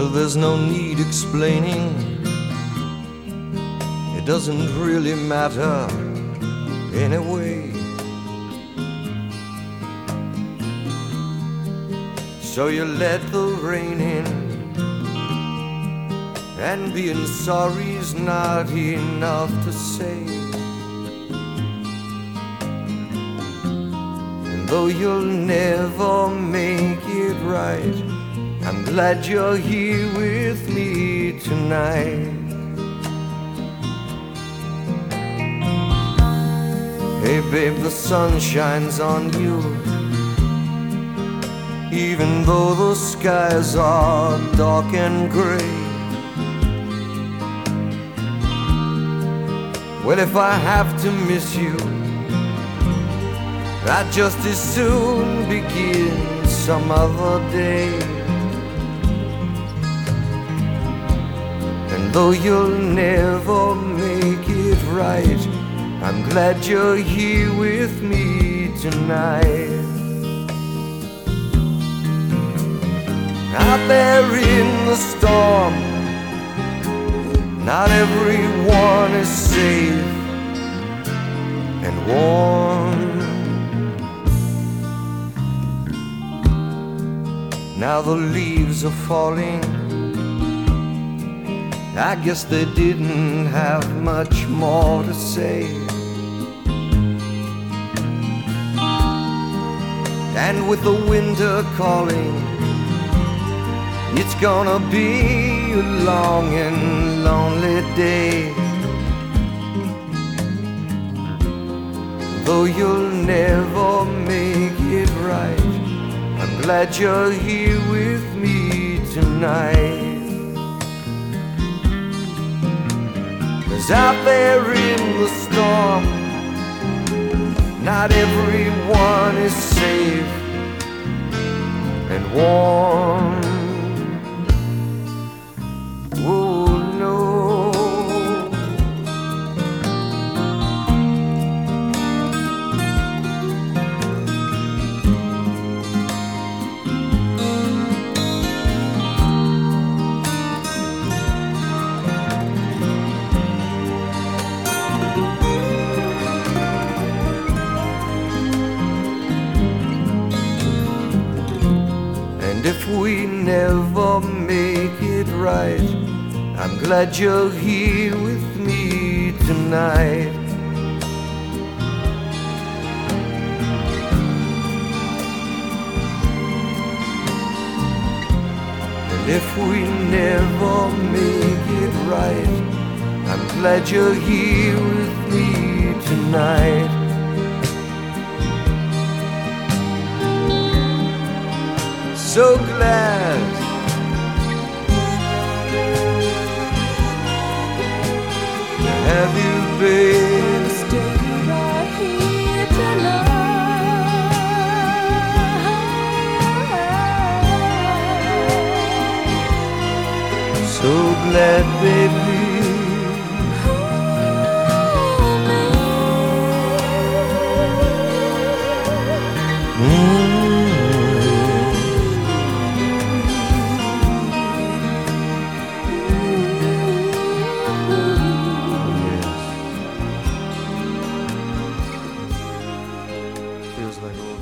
Well, there's no need explaining. It doesn't really matter anyway. So you let the rain in, and being sorry's not enough to say. And though you'll never make it right, I'm glad you're here with me tonight. Hey babe, the sun shines on you, even though the skies are dark and gray. Well, if I have to miss you, I'd just as soon begin some other day. And though you'll never make it right, I'm glad you're here with me tonight. Out there in the storm, not everyone is safe and warm. Now the leaves are falling, I guess they didn't have much more to say. And with the winter calling, it's gonna be a long and lonely day. Though you'll never make it right, I'm glad you're here with me tonight. 'Cause out there in the storm, not everyone is safe and warm. Oh no. And if we never make it right, I'm glad you're here with me tonight. And if we never make it right, I'm glad you're here with me tonight. So glad have you been? Stay right here tonight. So glad, baby. Feels like